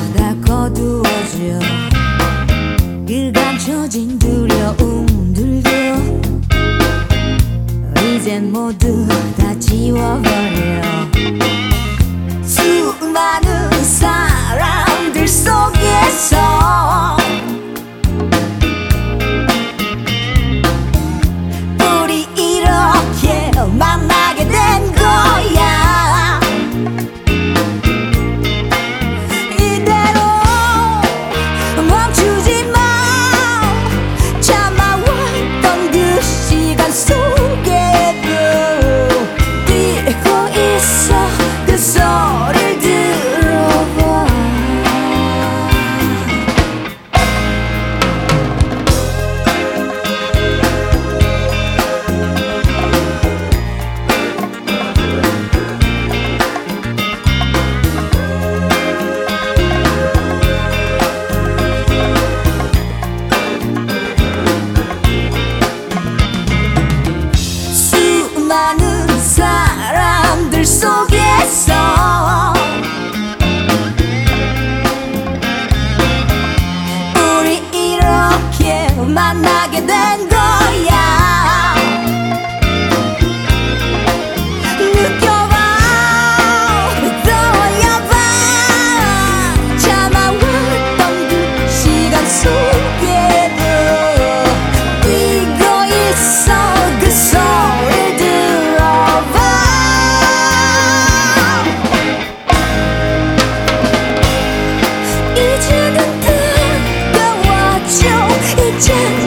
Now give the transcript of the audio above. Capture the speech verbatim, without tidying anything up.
다 거두어져 그 감춰진 두려움들도 이젠 모두 다 지워버려. 수많은 사람들 속에서 우리 이렇게 만나게 된 거야. 이대로 멈추지 마. 참아왔던 그 시간 속에도 뛰고 있어. 그 소리를 들어봐. 수많은 사람들 속에서 우리 이렇게 만나게 된 거야. 느껴봐, 떠올려봐. 참아왔던 그 시간 속에도 뛰고 있어. 그 소리 들어봐. 이제는 뜨거워져. 이제